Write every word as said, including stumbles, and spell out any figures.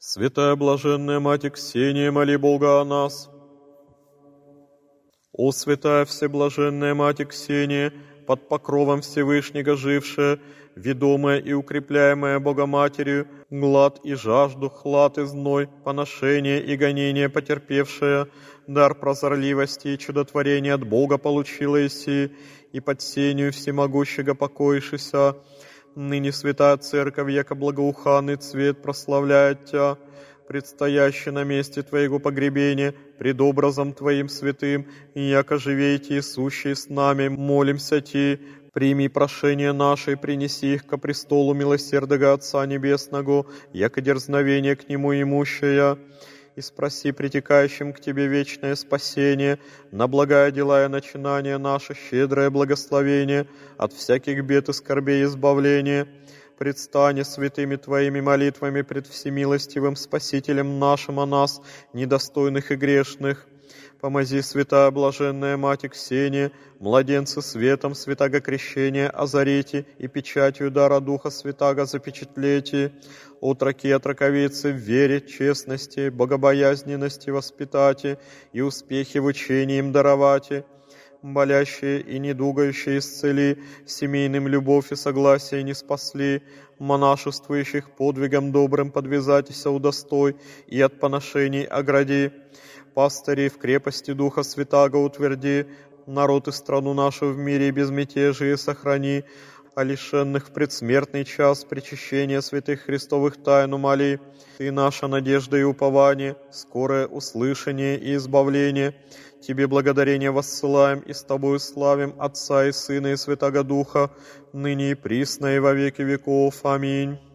Святая блаженная Мать Ксения, моли Бога о нас. О святая всеблаженная Мать Ксения, под покровом Всевышнего жившая, ведомая и укрепляемая Богоматерью, глад и жажду, хлад и зной, поношение и гонение потерпевшая, дар прозорливости и чудотворения от Бога получила иси, и под сенью всемогущего покоишься. Ныне святая Церковь, яко благоуханный цвет, прославляет Тя, предстоящий на месте Твоего погребения, пред образом Твоим святым, и яко живейте и сущие с нами, молимся Ти, прими прошение наше и принеси их ко престолу милосердного Отца Небесного, яко дерзновение к Нему имущая, и спроси притекающим к Тебе вечное спасение, на благая дела и начинания наше щедрое благословение, от всяких бед и скорбей избавление. Предстань святыми Твоими молитвами пред всемилостивым Спасителем нашим о нас, недостойных и грешных. Помози, святая блаженная Мать Ксения, младенцы светом святаго крещения озарите и печатью дара Духа Святаго запечатлете, отроки и отроковицы в вере, честности, богобоязненности воспитате и успехи в учении им даровате, болящие и недугающие исцели, семейным любовь и согласие не спасли, монашествующих подвигом добрым подвязатися удостой и от поношений огради, пастырей в крепости Духа Святаго утверди, народ и страну нашу в мире и безмятежие сохрани, а лишенных в предсмертный час причащения святых Христовых тайн умоли. Ты наша надежда и упование, скорое услышание и избавление. Тебе благодарение воссылаем и с Тобою славим Отца и Сына и Святаго Духа, ныне и присно и во веки веков. Аминь.